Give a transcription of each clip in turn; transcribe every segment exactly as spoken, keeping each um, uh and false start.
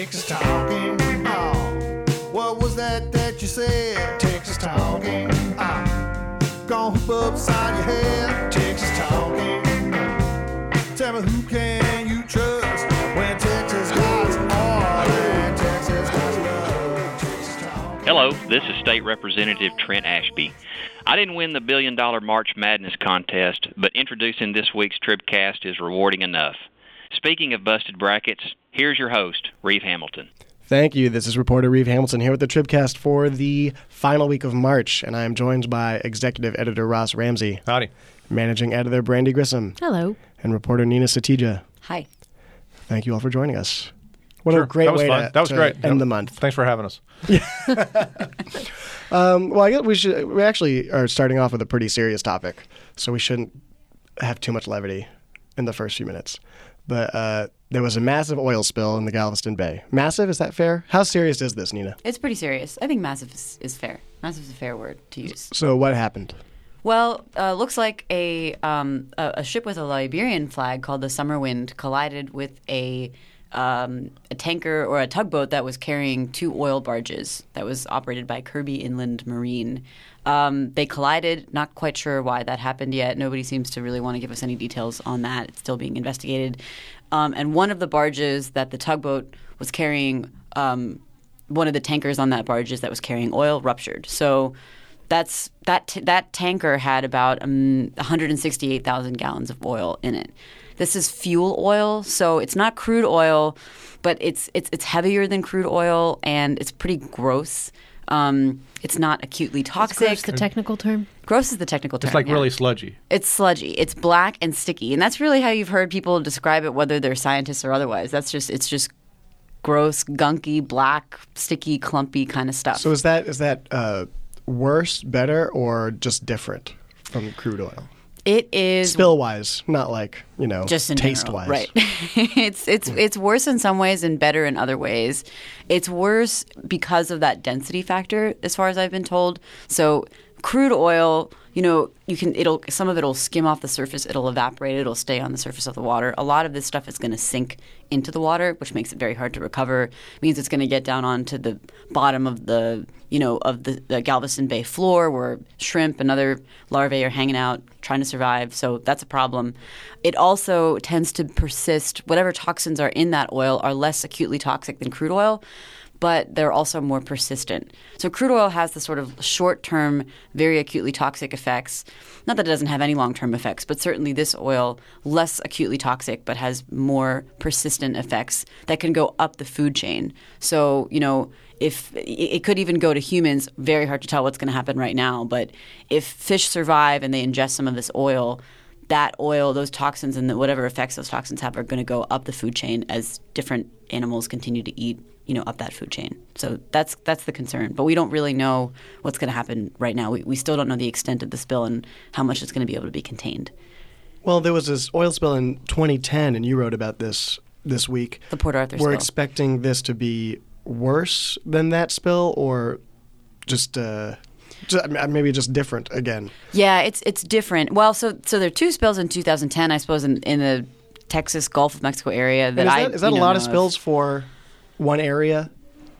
Texas talking. Oh, what was that that you said? Texas talking. Oh, gonna hoop upside your head. Texas talking. Tell me, who can you trust when Texas guys are? And Texas guys love Texas talking. Hello, this is State Representative Trent Ashby. I didn't win the billion dollar March Madness contest, but introducing this week's Tribcast is rewarding enough. Speaking of busted brackets, here's your host, Reeve Hamilton. Thank you. This is reporter Reeve Hamilton here with the Tribcast for the final week of March, and I am joined by Executive Editor Ross Ramsey. Howdy. Managing Editor Brandy Grissom. Hello. And reporter Nina Satija. Hi. Thank you all for joining us. What sure. a great that was way fun. to, that was to great. end yep. the month. Thanks for having us. um, well, I guess we should. We actually are starting off with a pretty serious topic, so we shouldn't have too much levity in the first few minutes. But uh, there was a massive oil spill in the Galveston Bay. Massive, is that fair? How serious is this, Nina? It's pretty serious. I think massive is, is fair. Massive is a fair word to use. So what happened? Well, uh, looks like a, um, a a ship with a Liberian flag called the Summerwind collided with a um, a tanker or a tugboat that was carrying two oil barges that was operated by Kirby Inland Marine. Um, they collided. Not quite sure why that happened yet. Nobody seems to really want to give us any details on that. It's still being investigated. Um, and one of the barges that the tugboat was carrying, um, one of the tankers on that barges that was carrying oil ruptured. So that's that t- that tanker had about um, one hundred sixty-eight thousand gallons of oil in it. This is fuel oil, so it's not crude oil, but it's it's it's heavier than crude oil, and it's pretty gross. Um, it's not acutely toxic. Is gross the technical term? Gross is the technical term. It's like yeah. really sludgy. It's sludgy. It's black and sticky, and that's really how you've heard people describe it, whether they're scientists or otherwise. That's just it's just gross, gunky, black, sticky, clumpy kind of stuff. So is that is that uh, worse, better, or just different from crude oil? It is spill-wise, not like, you know, just in taste-wise. Right. it's it's it's worse in some ways and better in other ways. It's worse because of that density factor, as far as I've been told. So crude oil, you know, you can it'll some of it'll skim off the surface, it'll evaporate, it'll stay on the surface of the water. A lot of this stuff is going to sink into the water, which makes it very hard to recover. It means it's going to get down onto the bottom of the, you know, of the, the Galveston Bay floor where shrimp and other larvae are hanging out trying to survive. So that's a problem. It also tends to persist. Whatever toxins are in that oil are less acutely toxic than crude oil, but they're also more persistent. So crude oil has the sort of short-term, very acutely toxic effects. Not that it doesn't have any long-term effects, but certainly this oil, less acutely toxic, but has more persistent effects that can go up the food chain. So, you know, if it could even go to humans, very hard to tell what's going to happen right now, but if fish survive and they ingest some of this oil, that oil, those toxins, and the, whatever effects those toxins have are going to go up the food chain as different animals continue to eat, you know, up that food chain. So that's that's the concern. But we don't really know what's going to happen right now. We, we still don't know the extent of the spill and how much it's going to be able to be contained. Well, there was this oil spill in twenty ten, and you wrote about this this week. The Port Arthur We're spill. expecting this to be worse than that spill, or just, uh, just maybe just different again? Yeah, it's it's different. Well, so so there are two spills in two thousand ten, I suppose, in, in the Texas Gulf of Mexico area that, and is I that, is that a you know, lot of know spills for one area?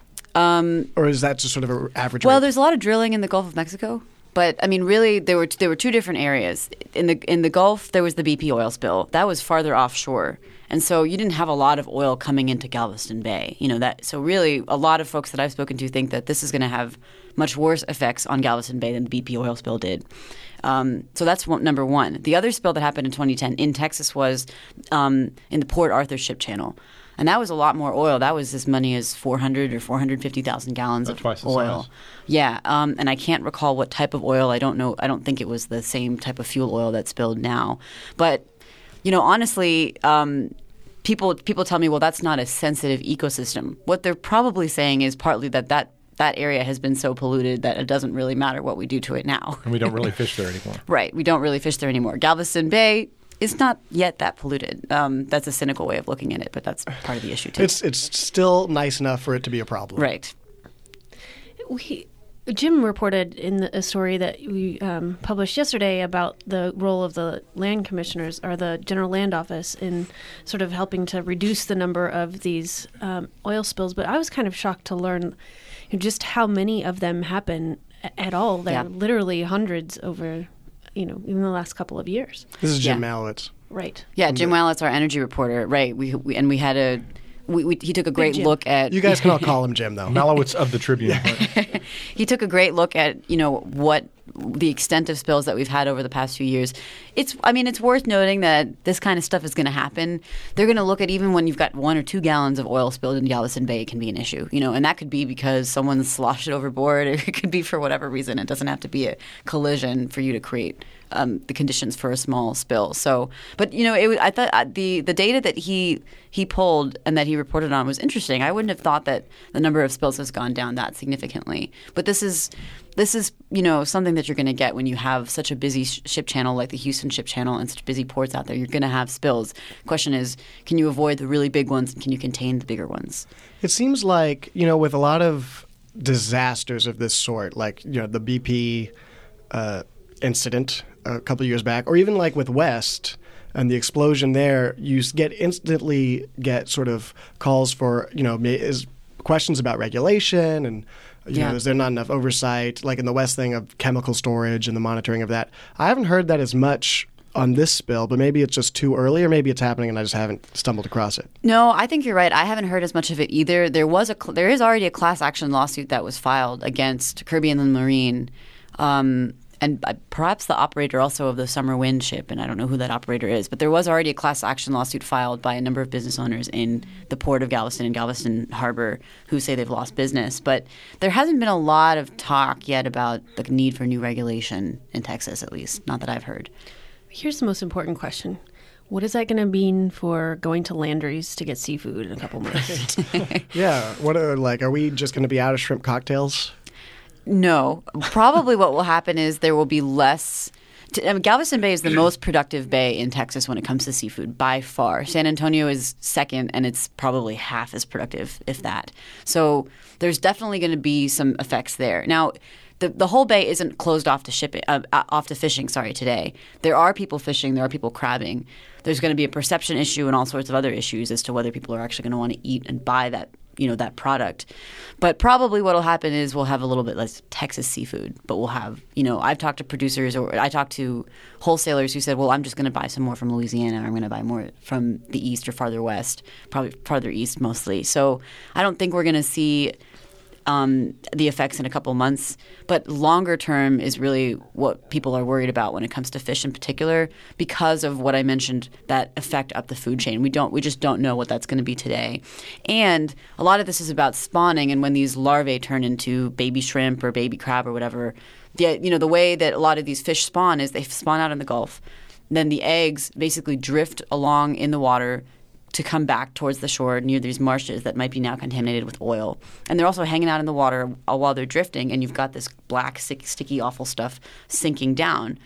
Um, or is that just sort of an average Well, rate? there's a lot of drilling in the Gulf of Mexico. But I mean, really, there were there were two different areas. In the in the Gulf, there was the B P oil spill. That was farther offshore, and so you didn't have a lot of oil coming into Galveston Bay. You know that. So really, a lot of folks that I've spoken to think that this is going to have much worse effects on Galveston Bay than the B P oil spill did. Um, so that's one, number one. The other spill that happened in twenty ten in Texas was um, in the Port Arthur Ship Channel. And that was a lot more oil. That was as many as four hundred or four hundred fifty thousand gallons About of twice the oil. size. Yeah, um, and I can't recall what type of oil. I don't know. I don't think it was the same type of fuel oil that spilled now. But, you know, honestly, um, people people tell me, well, that's not a sensitive ecosystem. What they're probably saying is partly that that that area has been so polluted that it doesn't really matter what we do to it now. And we don't really fish there anymore. Right. We don't really fish there anymore. Galveston Bay is not yet that polluted. Um, that's a cynical way of looking at it, but that's part of the issue too. It's it's still nice enough for it to be a problem. Right. We Jim reported in the, a story that we um, published yesterday about the role of the land commissioners or the General Land Office in sort of helping to reduce the number of these um, oil spills. But I was kind of shocked to learn you know, just how many of them happen a- at all. There Yeah. are literally hundreds over, you know, even the last couple of years. This is Jim Yeah. Malowitz. Right. Yeah, Jim Wallett's our energy reporter, right? We, we and we had a we, we he took a great Jim. look at You guys can all call him Jim, though. Malowitz of the Tribune. he took a great look at you know what the extent of spills that we've had over the past few years. It's I mean it's worth noting that this kind of stuff is going to happen. They're going to look at even when you've got one or two gallons of oil spilled in Galveston Bay, it can be an issue, you know, and that could be because someone sloshed it overboard, or it could be for whatever reason. It doesn't have to be a collision for you to create um, the conditions for a small spill. So, but you know, it, was- I thought uh, the the data that he he pulled and that he reported on was interesting. I wouldn't have thought that the number of spills has gone down that significantly. But this is this is you know something that you're going to get when you have such a busy sh- ship channel like the Houston ship channel and such busy ports out there. You're going to have spills. Question is, can you avoid the really big ones and can you contain the bigger ones? It seems like, you know, with a lot of disasters of this sort, like, you know, the B P uh, incident a couple of years back, or even like with West and the explosion there, you s- get instantly get sort of calls for, you know, ma- is questions about regulation and, you Yeah. know, is there not enough oversight, like in the West thing of chemical storage and the monitoring of that. I haven't heard that as much on this spill, but maybe it's just too early, or maybe it's happening and I just haven't stumbled across it. No, I think you're right. I haven't heard as much of it either. There was a cl- there is already a class action lawsuit that was filed against Kirby Inland Marine, um, and uh, perhaps the operator also of the Summer Wind ship, and I don't know who that operator is. But there was already a class action lawsuit filed by a number of business owners in the port of Galveston and Galveston Harbor who say they've lost business. But there hasn't been a lot of talk yet about the need for new regulation in Texas, at least not that I've heard. Here's the most important question. What is that going to mean for going to Landry's to get seafood in a couple months? Yeah. What are, like, are we just going to be out of shrimp cocktails? No, probably what will happen is there will be less. T- I mean, Galveston Bay is the most productive bay in Texas when it comes to seafood by far. San Antonio is second, and it's probably half as productive, if that. So there's definitely going to be some effects there. Now, the the whole bay isn't closed off to shipping, uh, off to fishing. Sorry, today there are people fishing, there are people crabbing. There's going to be a perception issue and all sorts of other issues as to whether people are actually going to want to eat and buy that. You know, that product. But probably what will happen is we'll have a little bit less Texas seafood, but we'll have, you know, I've talked to producers or I talked to wholesalers who said, well, I'm just going to buy some more from Louisiana. I'm going to buy more from the east or farther west, probably farther east mostly. So I don't think we're going to see um, the effects in a couple months. But longer term is really what people are worried about when it comes to fish in particular, because of what I mentioned, that effect up the food chain. We don't, we just don't know what that's going to be today. And a lot of this is about spawning, and when these larvae turn into baby shrimp or baby crab or whatever, the, you know, the way that a lot of these fish spawn is they spawn out in the Gulf. Then the eggs basically drift along in the water to come back towards the shore near these marshes that might be now contaminated with oil. And they're also hanging out in the water while they're drifting, and you've got this black, sick, sticky, awful stuff sinking down.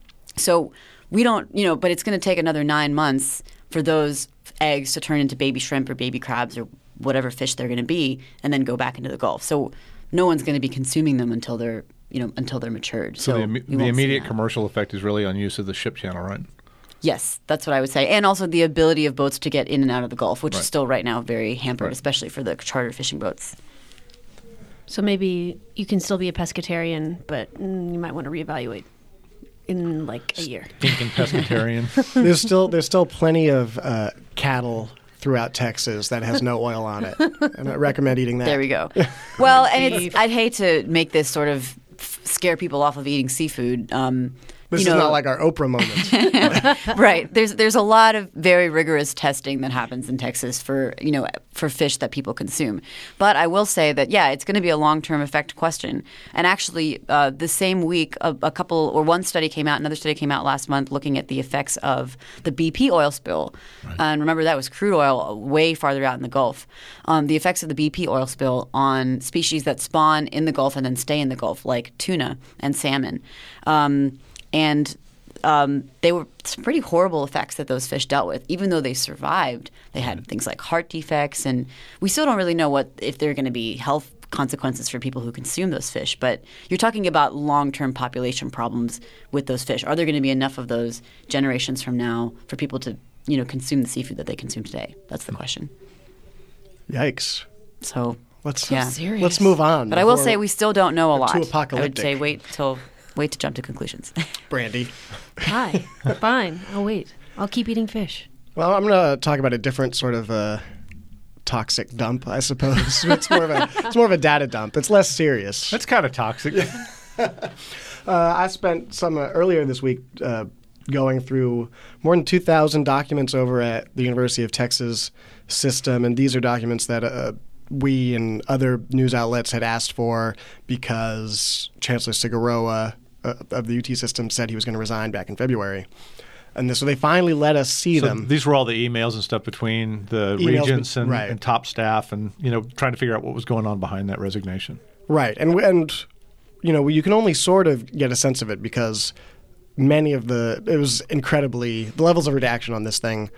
So we don't, you know, but it's going to take another nine months for those eggs to turn into baby shrimp or baby crabs or whatever fish they're going to be, and then go back into the Gulf. So no one's going to be consuming them until they're, you know, until they're matured. So, So, the, imme- we the won't see immediate that. commercial effect is really on use of the ship channel, right? Yes, that's what I would say. And also the ability of boats to get in and out of the Gulf, which Right. is still right now very hampered, Right. especially for the charter fishing boats. So maybe you can still be a pescatarian, but mm, you might want to reevaluate in like a year. Pink and pescatarian. There's still there's still plenty of uh, cattle throughout Texas that has no oil on it, and I recommend eating that. There we go. Well, and it's, I'd hate to make this sort of f- scare people off of eating seafood. Um, This you is know, not like our Oprah moment. right. There's there's a lot of very rigorous testing that happens in Texas for you know for fish that people consume. But I will say that yeah, it's going to be a long term effect question. And actually, uh, the same week, a, a couple or one study came out, another study came out last month looking at the effects of the B P oil spill. Right. And remember, that was crude oil way farther out in the Gulf. Um, the effects of the B P oil spill on species that spawn in the Gulf and then stay in the Gulf, like tuna and salmon. Um, And um, they were some pretty horrible effects that those fish dealt with. Even though they survived, they had things like heart defects, and we still don't really know what if they're going to be health consequences for people who consume those fish. But you're talking about long-term population problems with those fish. Are there going to be enough of those generations from now for people to, you know, consume the seafood that they consume today? That's the question. Yikes. So Let's yeah. serious. let's move on. But I will before- say we still don't know a lot. too I would apocalyptic. say wait till wait to jump to conclusions. Brandy. Hi. Fine. I'll wait. I'll keep eating fish. Well, I'm going to talk about a different sort of uh, toxic dump, I suppose. it's more of a it's more of a data dump. It's less serious. That's kind of toxic. Uh, I spent some uh, earlier this week uh, going through more than two thousand documents over at the University of Texas system, and these are documents that uh, we and other news outlets had asked for because Chancellor Cigaroa uh, of the U T system said he was going to resign back in February. And this, so they finally let us see So them. these were all the emails and stuff between the Emails regents be- and, right. and top staff, and you know, trying to figure out what was going on behind that resignation. Right, and and you know you can only sort of get a sense of it because many of the it was incredibly the levels of redaction on this thing.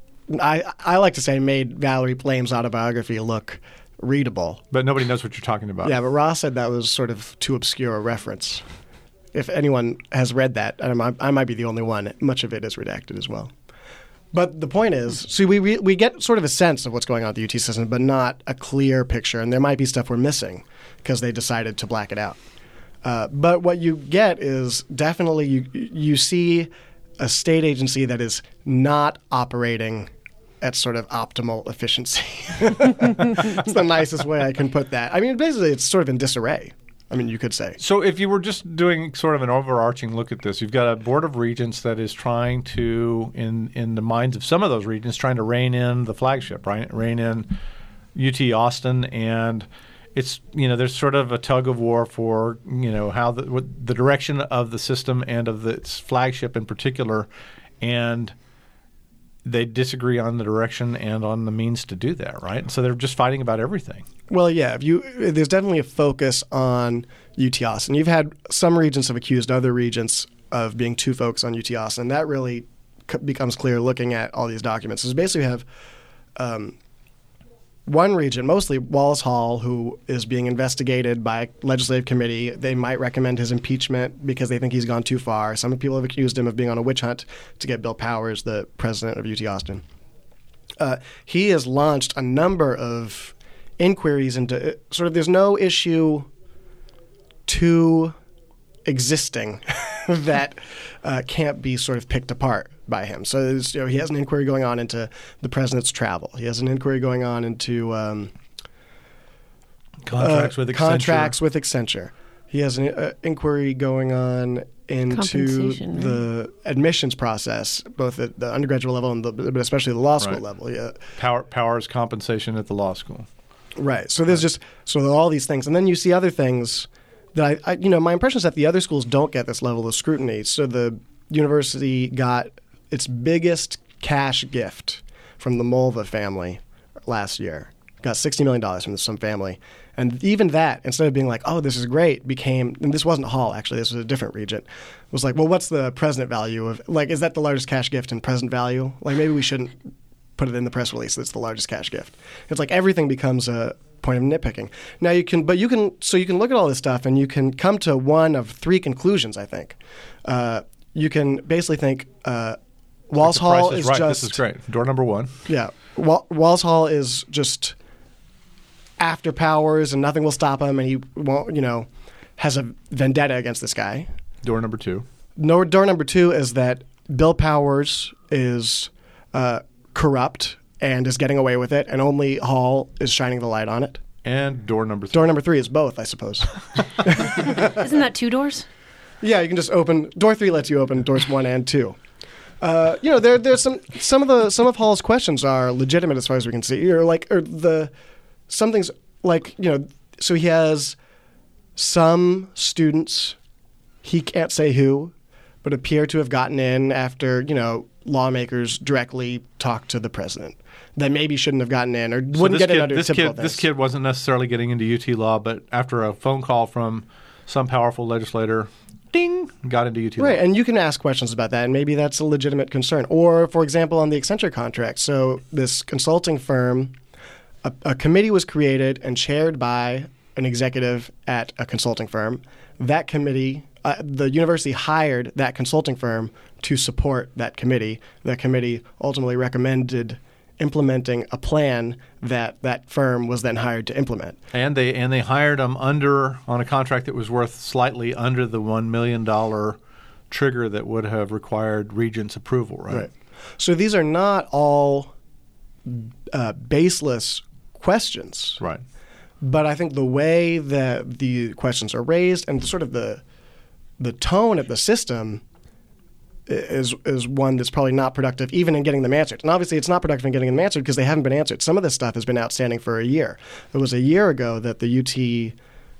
I I like to say made Valerie Plame's autobiography look readable. But nobody knows what you're talking about. Yeah, but Ross said that was sort of too obscure a reference. If anyone has read that, I might, I might be the only one. Much of it is redacted as well. But the point is, see, we, we we get sort of a sense of what's going on at the U T system, but not a clear picture. And there might be stuff we're missing because they decided to black it out. Uh, but what you get is definitely you you see a state agency that is not operating at sort of optimal efficiency. It's the nicest way I can put that. I mean, basically, it's sort of in disarray. I mean, you could say. So if you were just doing sort of an overarching look at this, you've got a board of regents that is trying to, in in the minds of some of those regents, trying to rein in the flagship, right? Rein in U T Austin, and it's, you know, there's sort of a tug of war for, you know, how the what, the direction of the system and of the, its flagship in particular, and they disagree on the direction and on the means to do that, right? So they're just fighting about everything. Well, yeah, if you there's definitely a focus on U T Austin. You've had some regents have accused other regents of being too focused on U T Austin. That really c- becomes clear looking at all these documents. So basically, we have um, one regent, mostly Wallace Hall, who is being investigated by a legislative committee. They might recommend his impeachment because they think he's gone too far. Some people have accused him of being on a witch hunt to get Bill Powers, the president of U T Austin. Uh, he has launched a number of inquiries into sort of there's no issue too existing that uh, can't be sort of picked apart by him. So there's, you know, he has an inquiry going on into the president's travel. He has an inquiry going on into um, Contracts uh, with Accenture. Contracts with Accenture. He has an uh, inquiry going on into Compensation, right? the admissions process, both at the undergraduate level and the, but especially the law school Right. level. Yeah. Power, powers compensation at the law school. Right. So there's just so there are all these things, and then you see other things that I, I, you know, my impression is that the other schools don't get this level of scrutiny. So the university got its biggest cash gift from the Mulva family last year. Got sixty million dollars from some family, and even that, instead of being like, "Oh, this is great," became and this wasn't Hall actually. This was a different regent. Was like, "Well, what's the present value of like? Is that the largest cash gift in present value? Like maybe we shouldn't." Put it in the press release. That's the largest cash gift. It's like everything becomes a point of nitpicking. Now you can, but you can, so you can look at all this stuff and you can come to one of three conclusions. I think uh, you can basically think uh, Walls The price Hall is is right. just This is great. Door number one. yeah. Wal- Walls Hall is just after Powers and nothing will stop him, and he won't, you know, has a vendetta against this guy. Door number two. No, door number two is that Bill Powers is uh, corrupt and is getting away with it, and only Hall is shining the light on it. And door number three. Door number three is both, I suppose. Isn't that two doors? Yeah, you can just open. Door three lets you open doors one and two. Uh, you know, there there's some some of the some of Hall's questions are legitimate as far as we can see. Or like, or the some things like you know, so he has some students, he can't say who, but appear to have gotten in after you know lawmakers directly talked to the president that maybe shouldn't have gotten in or So wouldn't this get in kid, under this typical kid, this things. kid wasn't necessarily getting into U T law, but after a phone call from some powerful legislator, ding, got into U T Right, law. and you can ask questions about that, and maybe that's a legitimate concern. Or, for example, on the Accenture contract, so this consulting firm, a, a committee was created and chaired by an executive at a consulting firm. That committee, uh, the university hired that consulting firm to support that committee. That committee ultimately recommended implementing a plan that that firm was then hired to implement. And they and they hired them under on a contract that was worth slightly under the one million dollars trigger that would have required Regents approval, right? Right. So these are not all uh, baseless questions. Right. But I think the way that the questions are raised and sort of the the tone of the system is is one that's probably not productive even in getting them answered. And obviously it's not productive in getting them answered because they haven't been answered. Some of this stuff has been outstanding for a year. It was a year ago that the U T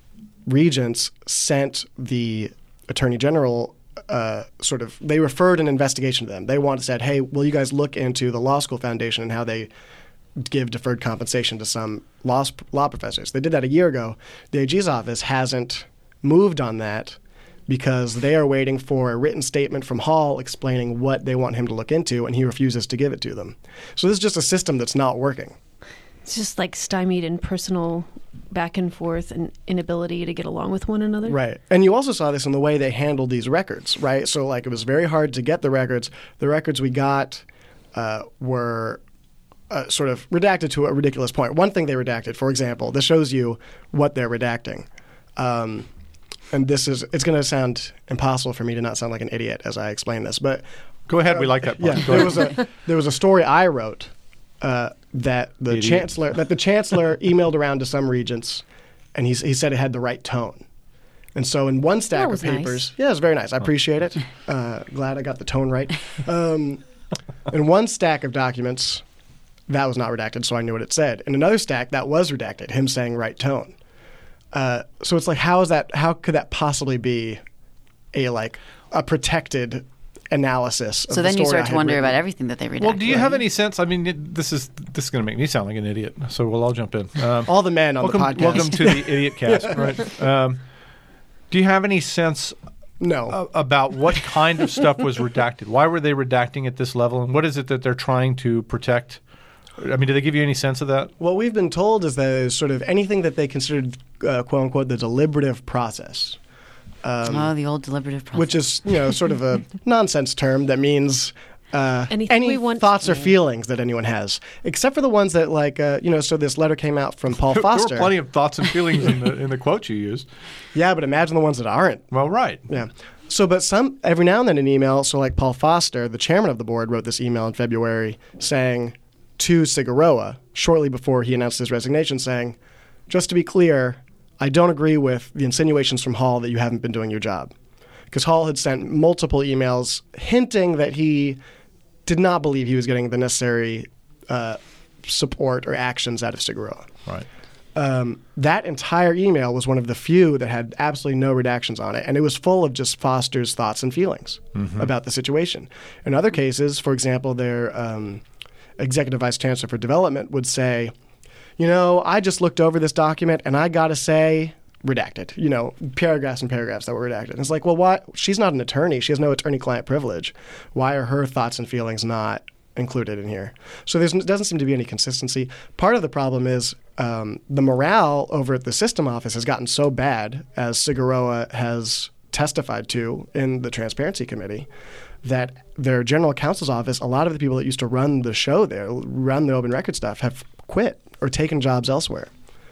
regents sent the Attorney General uh, sort of, they referred an investigation to them. They wanted said, hey, will you guys look into the Law School Foundation and how they give deferred compensation to some law, law professors. They did that a year ago. The A G's office hasn't moved on that because they are waiting for a written statement from Hall explaining what they want him to look into, and he refuses to give it to them. So this is just a system that's not working. It's just like stymied in personal back and forth and inability to get along with one another. Right. And you also saw this in the way they handled these records, right? So like it was very hard to get the records. The records we got uh, were uh, sort of redacted to a ridiculous point. One thing they redacted, for example, this shows you what they're redacting. Um, and this is, it's going to sound impossible for me to not sound like an idiot as I explain this, but Go ahead. We like that part. yeah, Go there ahead. was a there was a story I wrote uh, that the Idiot. chancellor that the chancellor emailed around to some regents, and he he said it had the right tone. And so in one stack That of was nice. papers, yeah, it was very nice. I appreciate it. Uh, glad I got the tone right. Um, in one stack of documents, that was not redacted, so I knew what it said. In another stack, that was redacted, him saying right tone. Uh, so it's like, how is that? How could that possibly be a like a protected analysis? Of So the then you story I start to had wonder written? about everything that they redacted. Well, do you have any sense? I mean, it, this is this is going to make me sound like an idiot, so we'll all jump in. Um, All the men on welcome, the podcast. welcome to the Idiot Cast. Right? Um, do you have any sense No. a- about what kind of stuff was redacted? Why were they redacting at this level, and what is it that they're trying to protect? I mean, do they give you any sense of that? What we've been told is that it's sort of anything that they considered, uh, quote unquote, the deliberative process, um, Oh, the old deliberative process. which is, you know, sort of a nonsense term that means uh, Anything any we want- thoughts or feelings that anyone has, except for the ones that, like, uh, you know, so this letter came out from Paul There Foster. were plenty of thoughts and feelings in the in the quote you used. Yeah, but imagine the ones that aren't. Well, right. Yeah. So, but some, every now and then an email, so like Paul Foster, the chairman of the board, wrote this email in February saying to Figueroa, shortly before he announced his resignation, saying, just to be clear, I don't agree with the insinuations from Hall that you haven't been doing your job. Because Hall had sent multiple emails hinting that he did not believe he was getting the necessary uh, support or actions out of Figueroa. Right. Um, that entire email was one of the few that had absolutely no redactions on it, and it was full of just Foster's thoughts and feelings about the situation. In other cases, for example, their um, executive vice chancellor for development would say, you know, I just looked over this document, and I got to say, redacted, you know, paragraphs and paragraphs that were redacted. And it's like, well, why? She's not an attorney. She has no attorney-client privilege. Why are her thoughts and feelings not included in here? So there doesn't seem to be any consistency. Part of the problem is um, the morale over at the system office has gotten so bad, as Figueroa has testified to in the Transparency Committee, that their general counsel's office, a lot of the people that used to run the show there, run the open record stuff, have quit or taken jobs elsewhere.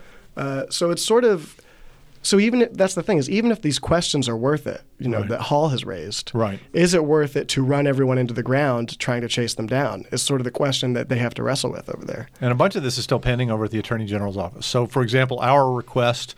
Uh, so it's sort of... So even if, that's the thing is even if these questions are worth it, you know, Right. that Hall has raised, Right. is it worth it to run everyone into the ground trying to chase them down? Is sort of the question that they have to wrestle with over there. And a bunch of this is still pending over at the Attorney General's office. So, for example, our request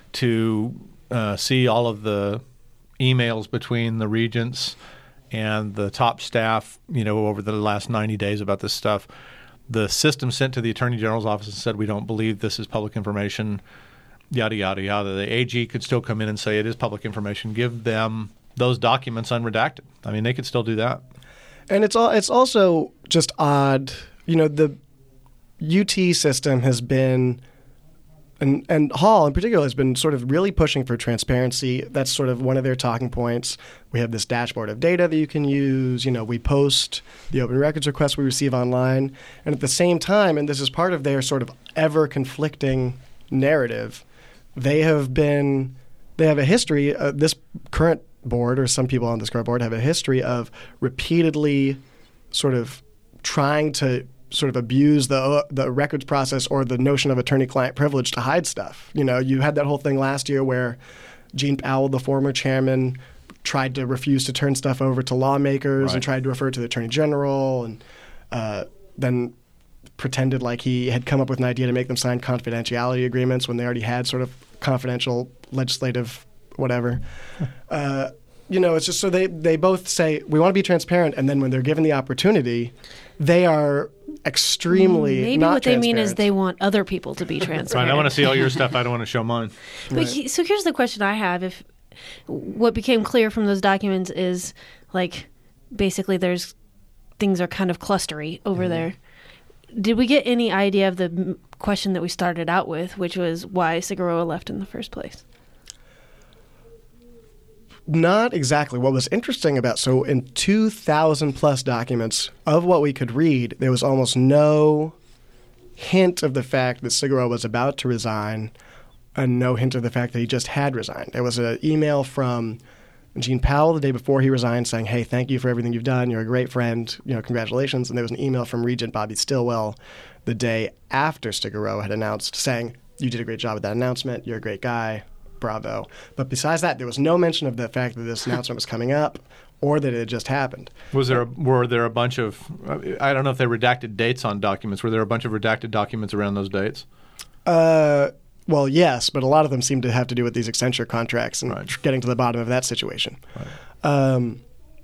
to uh, see all of the emails between the regents and the top staff, you know, over the last ninety days about this stuff, the system sent to the Attorney General's office and said, we don't believe this is public information, yada, yada, yada. The A G could still come in and say it is public information. Give them those documents unredacted. I mean, they could still do that. And it's all it's also just odd, you know, the U T system has been and and Hall in particular has been sort of really pushing for transparency. That's sort of one of their talking points. We have this dashboard of data that you can use. You know, we post the open records requests we receive online. And at the same time, and this is part of their sort of ever conflicting narrative, they have been, they have a history, uh, this current board, or some people on this current board, have a history of repeatedly sort of trying to sort of abuse the uh, the records process or the notion of attorney-client privilege to hide stuff. You know, you had that whole thing last year where Gene Powell, the former chairman, tried to refuse to turn stuff over to lawmakers Right. and tried to refer to the attorney general, and uh, then pretended like he had come up with an idea to make them sign confidentiality agreements when they already had sort of confidential legislative whatever. uh, you know, it's just so they, they both say, we want to be transparent, and then when they're given the opportunity, they are extremely Maybe not what they mean is transparent. they want other people to be transparent. Fine, I want to see all your stuff. I don't want to show mine. But he, so here's the question I have: if what became clear from those documents is like basically there's things are kind of clustery over Mm-hmm. there. Did we get any idea of the m- question that we started out with, which was why Figueroa left in the first place? Not exactly. What was interesting about, so in two thousand plus documents of what we could read, there was almost no hint of the fact that Figueroa was about to resign and no hint of the fact that he just had resigned. There was an email from Gene Powell the day before he resigned saying, hey, thank you for everything you've done. You're a great friend. You know, congratulations. And there was an email from Regent Bobby Stilwell the day after Figueroa had announced saying, you did a great job with that announcement. You're a great guy. Bravo. But besides that, there was no mention of the fact that this announcement was coming up or that it had just happened. Was there a, were there a bunch of I don't know if they redacted dates on documents. Were there a bunch of redacted documents around those dates? Uh, well, yes, but a lot of them seem to have to do with these Accenture contracts and Right. getting to the bottom of that situation. Right. Um,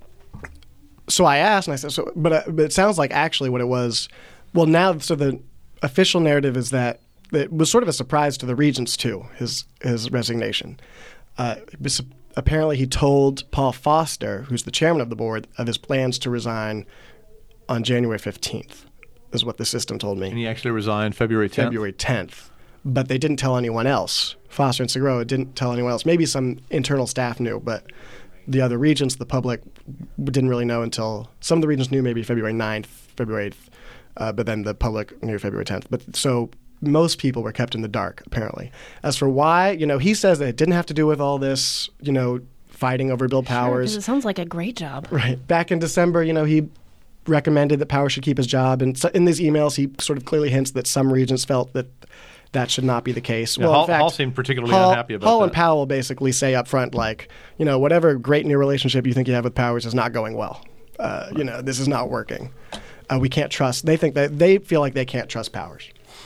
so I asked, and I said, so, but, uh, but it sounds like actually what it was. Well, now, so the official narrative is that it was sort of a surprise to the regents too. His his resignation. Uh, bis- apparently, he told Paul Foster, who's the chairman of the board, of his plans to resign on January fifteenth. Is what the system told me. And he actually resigned February tenth. February tenth. But they didn't tell anyone else. Foster and Figueroa didn't tell anyone else. Maybe some internal staff knew, but the other regents, the public, didn't really know until some of the regents knew maybe February ninth, February eighth, uh, but then the public knew February tenth. But so most people were kept in the dark, apparently. As for why, you know, he says that it didn't have to do with all this, you know, fighting over Bill Sure, Powers. 'cause it sounds like a great job. Right. Back in December, you know, he recommended that Powers should keep his job. And so in these emails, he sort of clearly hints that some regents felt that that should not be the case. Yeah, well, Hall, in fact, Hall seemed particularly Hall, unhappy about Hall that. and Powell basically say up front, like, you know, whatever great new relationship you think you have with Powers is not going well. Uh, you know, this is not working. Uh, we can't trust. They think that they feel like they can't trust Powers.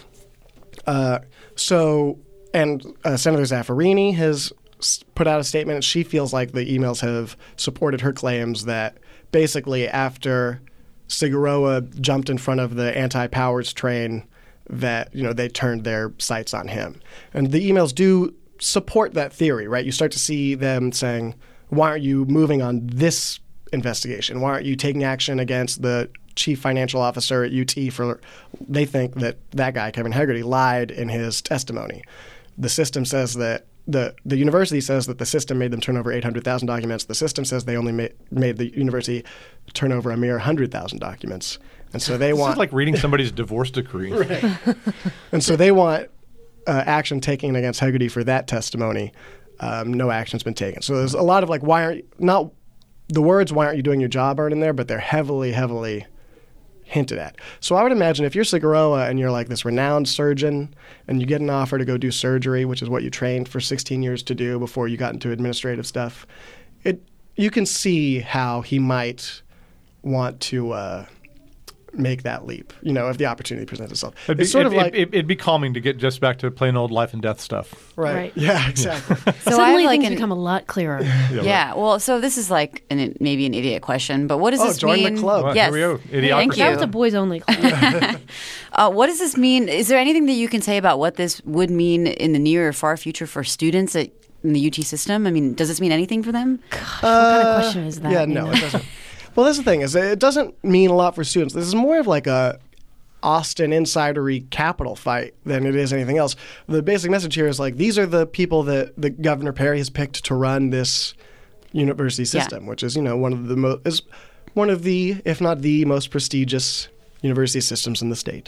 Uh, so, and uh, Senator Zaffirini has s- put out a statement, and she feels like the emails have supported her claims that basically after Figueroa jumped in front of the anti-Powers train, that, you know, they turned their sights on him. And the emails do support that theory, right? You start to see them saying, why aren't you moving on this investigation? Why aren't you taking action against the chief financial officer at U T for, they think that that guy, Kevin Hegarty, lied in his testimony. The system says that, the, the university says that the system made them turn over eight hundred thousand documents. The system says they only ma- made the university turn over a mere one hundred thousand documents. And so they This want... is like reading somebody's divorce decree. And so they want uh, action taken against Hegarty for that testimony. Um, no action's been taken. So there's a lot of like, why aren't you, not the words, why aren't you doing your job aren't in there, but they're heavily, heavily hinted at. So I would imagine if you're Figueroa and you're like this renowned surgeon and you get an offer to go do surgery, which is what you trained for sixteen years to do before you got into administrative stuff, it you can see how he might want to uh, make that leap, you know, if the opportunity presents itself. It'd be, It's sort it, of like... it, it, it'd be calming to get just back to plain old life and death stuff. Right. Right. Yeah, exactly. So I Suddenly have like things an, become a lot clearer. yeah. Well, so this is like an, maybe an idiot question, but what does Oh, this join the mean? club. Well, Yes. here we go. Idiocracy. Thank you. That was a boys only club. Uh, what does this mean? Is there anything that you can say about what this would mean in the near or far future for students at, in the U T system? I mean, does this mean anything for them? Gosh, what kind of question is that? Yeah, you no, know? it doesn't. Well, that's the thing is it doesn't mean a lot for students. This is more of like a Austin insidery capital fight than it is anything else. The basic message here is like these are the people that the Governor Perry has picked to run this university system, Yeah. which is, you know, one of the most is one of the, if not the most prestigious university systems in the state.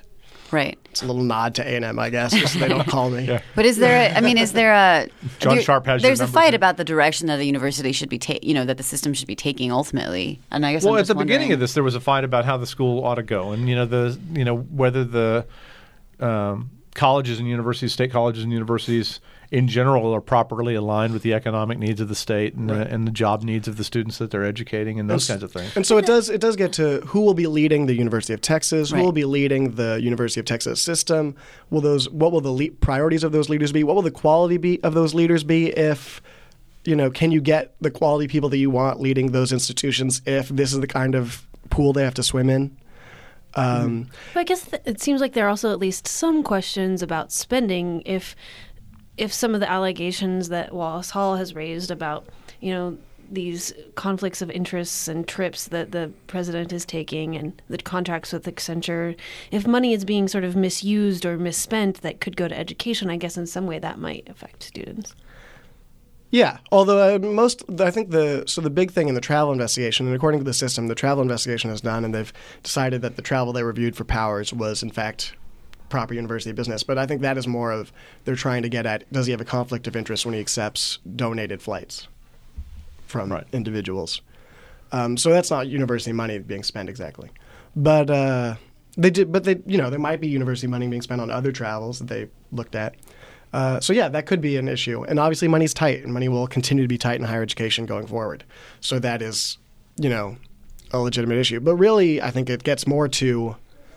Right. It's a little nod to A and M, I guess, just so they don't call me. Yeah. But is there? A, I mean, is there a? John there- Sharp has your There's a number, fight too. about the direction that the university should be taking. You know, that the system should be taking ultimately. And I guess Well, I'm at just the beginning wondering- of this, there was a fight about how the school ought to go, and you know the you know whether the um, colleges and universities, state colleges and universities in general, are properly aligned with the economic needs of the state and, Right. the, and the job needs of the students that they're educating, and those And kinds of things. And so it does it does get to who will be leading the University of Texas, who Right. will be leading the University of Texas system. Will those what will the le- priorities of those leaders be? What will the quality be of those leaders be if you know, can you get the quality people that you want leading those institutions if this is the kind of pool they have to swim in? Um, But I guess th- it seems like there are also at least some questions about spending. If if some of the allegations that Wallace Hall has raised about, you know, these conflicts of interests and trips that the president is taking and the contracts with Accenture, if money is being sort of misused or misspent that could go to education, I guess in some way that might affect students. Yeah, although uh, most, I think the so the big thing in the travel investigation, and according to the system, the travel investigation is done, and they've decided that the travel they reviewed for Powers was in fact proper university business. But I think that is more of they're trying to get at, does he have a conflict of interest when he accepts donated flights from Right. individuals? Um, so that's not university money being spent exactly, but uh, they did. But they, you know, there might be university money being spent on other travels that they looked at. Uh, so yeah, that could be an issue, and obviously money's tight, and money will continue to be tight in higher education going forward. So that is, you know, a legitimate issue. But really, I think it gets more to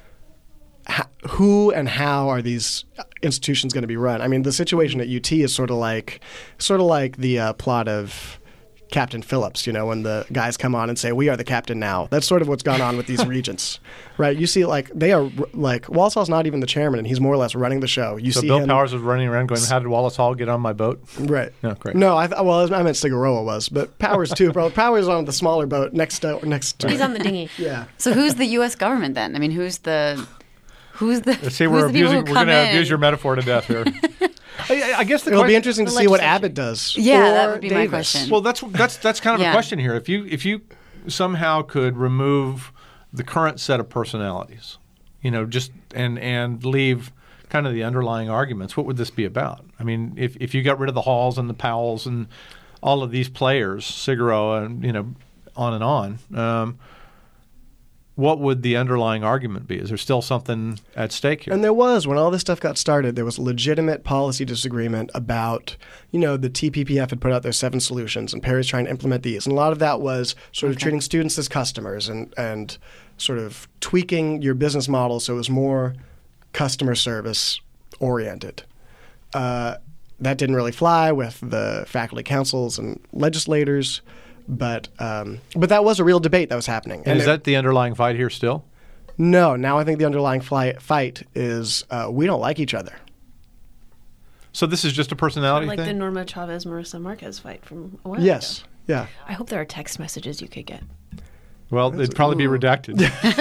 h- who and how are these institutions going to be run. I mean, the situation at U T is sort of like, sort of like the uh, plot of Captain Phillips, you know, when the guys come on and say, "We are the captain now." That's sort of what's gone on with these regents, right? You see, like, they are, like, Wallace Hall's not even the chairman, and he's more or less running the show. You So see Bill him, Powers was running around going, "How did Wallace Hall get on my boat?" right? No, great. No, I th- well, I meant Cigaroa was, but Powers too. Bro, Powers on the smaller boat next to next. To, He's on the dinghy. yeah. So who's the U S government then? I mean, who's the who's the? Let's see, who's we're the people abusing. who We're going come to in? abuse your metaphor to death here. I, I guess the It'll question, be interesting to the see what legislature. Abbott does. Yeah, that or would be my Davis. question. Well, that's that's that's kind of Yeah. a question here. If you if you somehow could remove the current set of personalities, you know, just and and leave kind of the underlying arguments, what would this be about? I mean, if if you got rid of the Halls and the Powells and all of these players, Cigaroa and you know, on and on, um, what would the underlying argument be? Is there still something at stake here? And there was, when all this stuff got started, there was legitimate policy disagreement about, you know, the T P P F had put out their seven solutions, and Perry's trying to implement these. And a lot of that was sort of Okay. treating students as customers and, and sort of tweaking your business model so it was more customer service oriented. Uh, that didn't really fly with the faculty councils and legislators, but um, but that was a real debate that was happening. and is it- that the underlying fight here still? No, now I think the underlying fly, fight is uh, we don't like each other. So this is just a personality Like the thing? Norma Chavez Marissa Marquez fight from a while Yes, ago. yeah. I hope there are text messages you could get. Well, it'd probably be redacted.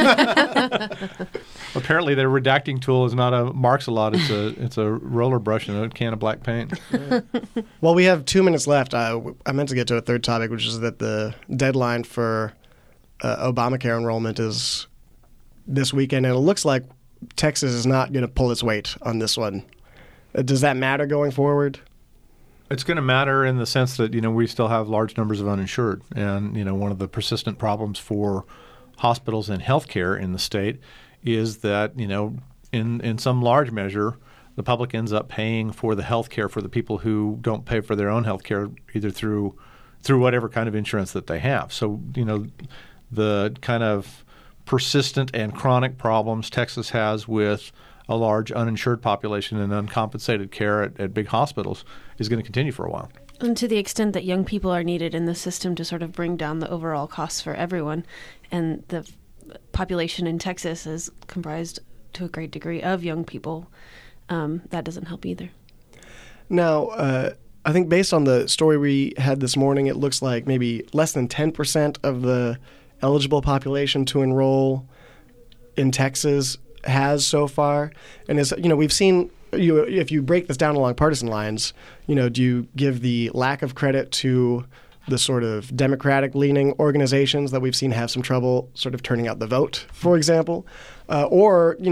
Apparently, their redacting tool is not a Marks-a-Lot. It's a it's a roller brush and a can of black paint. Well, we have two minutes left. I, I meant to get to a third topic, which is that the deadline for uh, Obamacare enrollment is this weekend, and it looks like Texas is not going to pull its weight on this one. Uh, does that matter going forward? It's going to matter in the sense that you know we still have large numbers of uninsured, and you know one of the persistent problems for hospitals and healthcare in the state is that you know in in some large measure the public ends up paying for the health care for the people who don't pay for their own health care either through through whatever kind of insurance that they have. So you know the kind of persistent and chronic problems Texas has with a large uninsured population and uncompensated care at, at big hospitals is going to continue for a while. And to the extent that young people are needed in the system to sort of bring down the overall costs for everyone, and the f- population in Texas is comprised to a great degree of young people, um, that doesn't help either. Now, uh, I think based on the story we had this morning, it looks like maybe less than ten percent of the eligible population to enroll in Texas has so far. And as you know, we've seen, you if you break this down along partisan lines, you know, do you give the lack of credit to the sort of Democratic-leaning organizations that we've seen have some trouble sort of turning out the vote, for example? Uh, or, you know,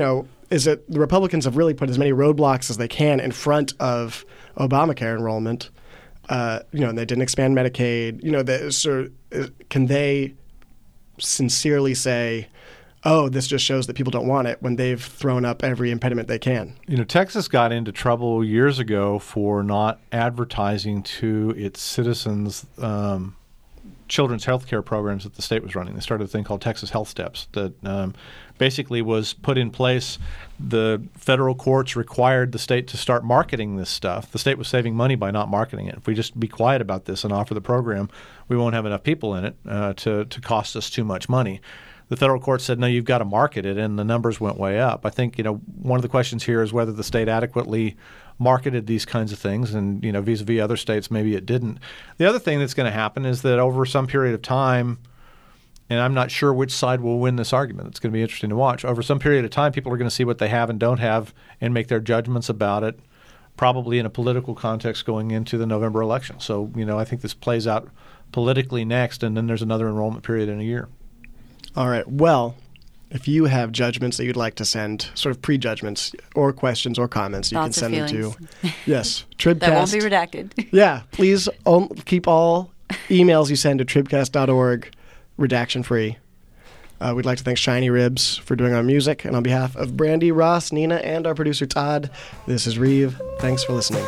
is that the Republicans have really put as many roadblocks as they can in front of Obamacare enrollment. Uh, you know, and they didn't expand Medicaid. You know, they, so can they sincerely say, oh, this just shows that people don't want it when they've thrown up every impediment they can? You know, Texas got into trouble years ago for not advertising to its citizens um, children's health care programs that the state was running. They started a thing called Texas Health Steps that um, basically was put in place. The federal courts required the state to start marketing this stuff. The state was saving money by not marketing it. If we just be quiet about this and offer the program, we won't have enough people in it uh, to, to cost us too much money. The federal court said, no, you've got to market it, and the numbers went way up. I think, you know, one of the questions here is whether the state adequately marketed these kinds of things, and, you know, vis-a-vis other states, maybe it didn't. The other thing that's going to happen is that over some period of time, and I'm not sure which side will win this argument. It's going to be interesting to watch. Over some period of time, people are going to see what they have and don't have and make their judgments about it, probably in a political context going into the November election. So, you know, I think this plays out politically next, and then there's another enrollment period in a year. All right. Well, if you have judgments that you'd like to send, sort of prejudgments or questions or comments, you Thoughts can send or them to, yes, Tribcast. That won't be redacted. Yeah. Please um, keep all emails you send to tribcast dot org redaction free. Uh, we'd like to thank Shiny Ribs for doing our music. And on behalf of Brandy, Ross, Nina, and our producer Todd, this is Reeve. Thanks for listening.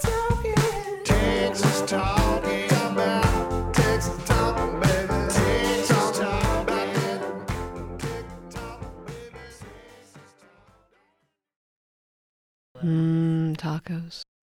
Texas talking about Texas talking, baby. Texas talking, baby. Mmm, tacos.